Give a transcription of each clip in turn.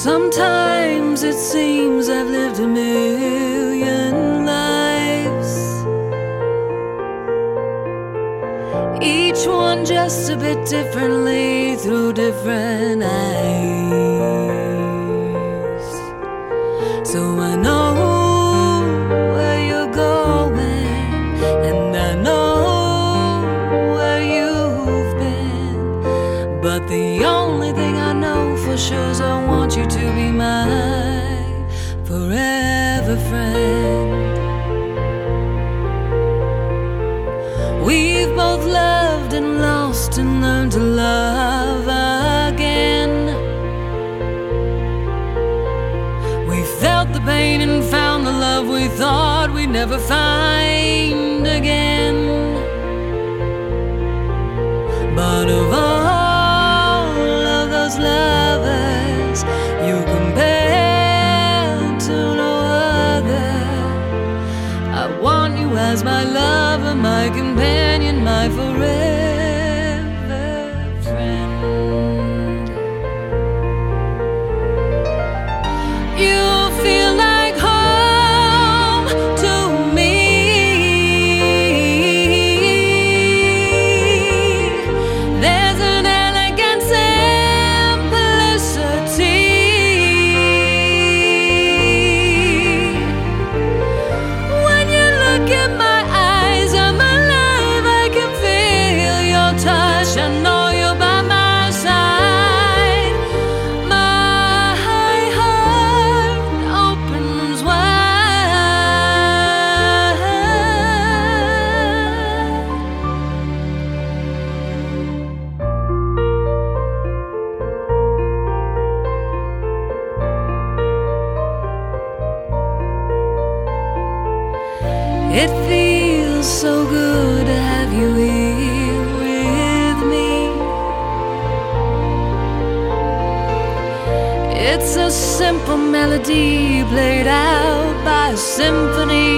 Sometimes it seems I've lived a million lives, each one just a bit differently through different eyes. So I know where you're going, and I know where you've been, but the only thing I know for sure is I want you to be my forever friend. We've both loved and lost and learned to love again. We felt the pain and found the love we thought we'd never find again. But of all of those lovers you compare to no other, I want you as my lover, my companion, my forever friend. You feel like home to me. There's an elegant simplicity when you look at my eyes. I'm alive, I can feel your touch. I know you're by my side. My heart opens wide. It feels so good to have you here with me. It's a simple melody played out by a symphony,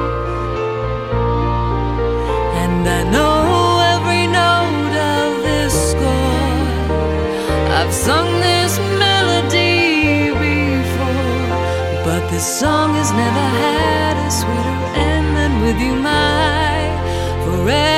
and I know every note of this score. I've sung this melody before, but this song has never had a sweeter end than with you, my forever